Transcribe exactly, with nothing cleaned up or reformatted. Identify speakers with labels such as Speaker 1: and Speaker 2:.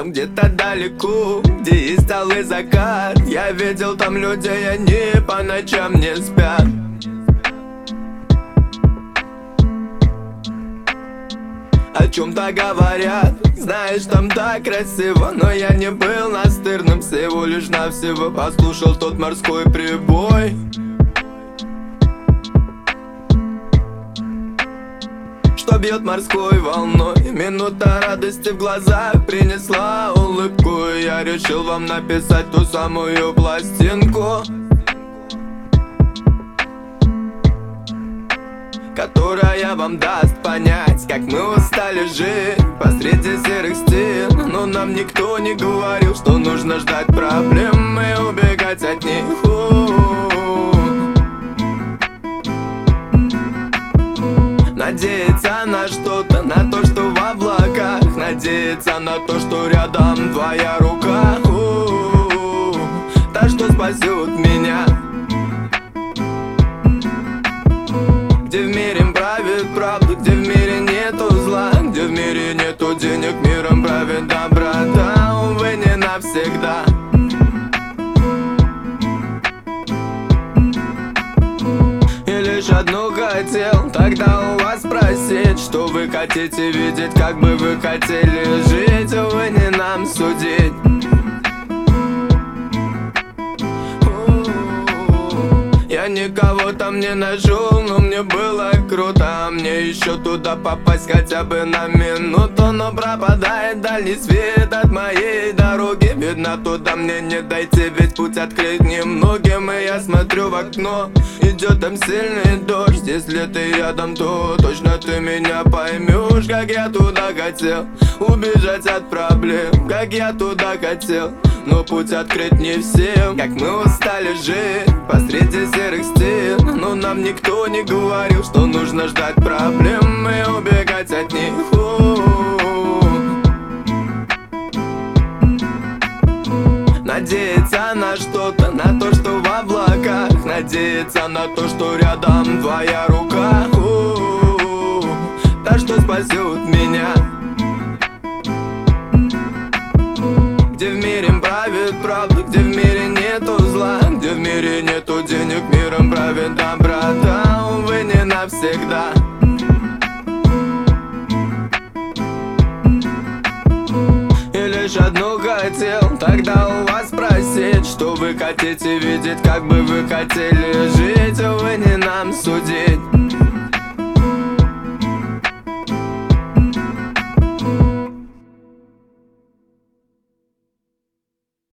Speaker 1: где-то далеко, где есть алый закат. Я видел там людей, они по ночам не спят. О чем-то говорят, знаешь, там так красиво. Но я не был настырным, всего лишь навсего послушал тот морской прибой, что бьет морской волной. Минута радости в глазах принесла улыбку, и я решил вам написать ту самую пластинку, которая вам даст понять, как мы устали жить посреди серых стен. Но нам никто не говорил, что нужно ждать проблем и убегать от них. Надеяться на что-то, на то, что в облаках. Надеяться на то, что рядом твоя рука, у-у-у, та, что спасет меня. Где в мире правит правда, где в мире нету зла, где в мире нету денег, миром правит доброта. Увы, не навсегда. И лишь одну хотел тогда у вас спросить, что вы хотите видеть, как бы вы хотели жить. Увы, не нам судить. Я никого там не нашел, но мне было круто. Мне еще туда попасть хотя бы на минуту. Но пропадает дальний свет от моей дороги. Видно, туда мне не дойти, ведь путь открыт немногим. И я смотрю в окно, идет там сильный дождь. Если ты рядом, то точно ты меня поймешь. Как я туда хотел убежать от проблем, как я туда хотел, но путь открыт не всем. Как мы устали жить посреди серых стен. Но нам никто не говорил, что нужно ждать проблем и убегать от них. Надеяться на что-то, на то, что в облаках. Надеяться на то, что рядом твоя рука, у-у-у, та, что спасет меня. Где в мире правит правда, где в мире нету зла, где в мире нету денег, миром правит доброта. Увы, не навсегда. И лишь одну хотел тогда у вас спросить, что вы хотите видеть, как бы вы хотели жить. Увы, не нам судить.